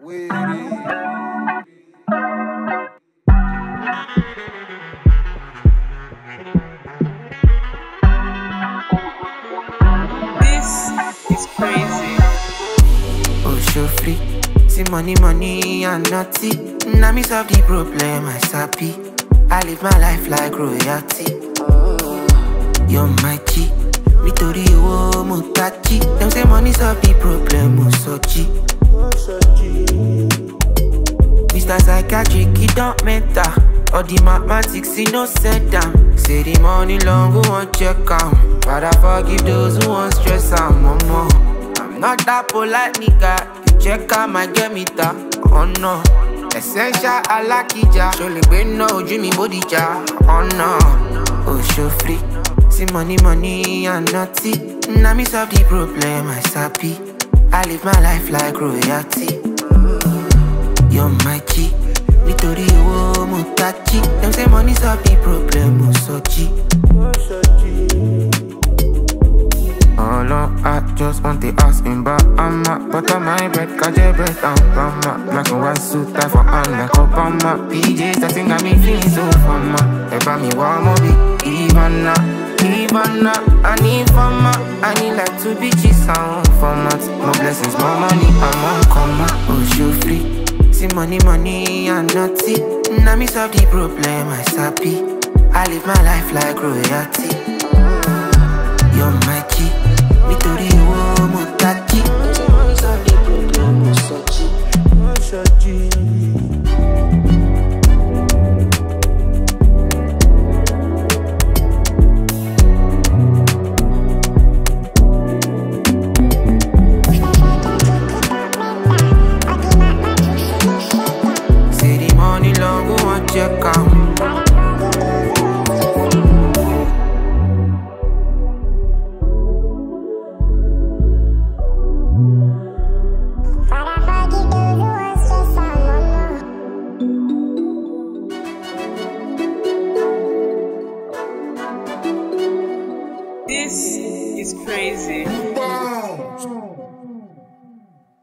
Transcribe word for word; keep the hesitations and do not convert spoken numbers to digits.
This is crazy. Oh, so free. See money, money, and naughty. Now me solve the problem, I sappy. I live my life like royalty. You're my G. Me tori wo mutachi. Them say money solve the problem, Musochi. Mister Psychiatric, it don't matter. All the mathematics, he no set down. Say the money long, who won't check out. But I forgive those who won't stress out, mama. I'm not that polite nigga. You check out my game meter. Oh no. Essential alakija. Show le be no, Jimmy Bodija. Oh no. Oh, show free. See money, money, and naughty. Now me solve the problem, I sappy. I live my life like royalty. You're my G. Me tori wo mutachi. Them say money solve the problem, Musochi. Oh no, I just want to ask him but I'm a butter my bread, cause your bread and grandma. Black and white suit, tie for hand like Obama. P Js that thing got me feeling so fun, ma. Ever me want more be even now. Even now, I need for my, I need like two bitches and one format. More blessings, more money, I'm on comma. Oh, show free. See money, money, and naughty. Now me solve the problem, I sappy. I live my life like royalty. You're my G. Me tori wo mutachi. Money solve the problem, Musochi. Musochi. Check out. This is crazy.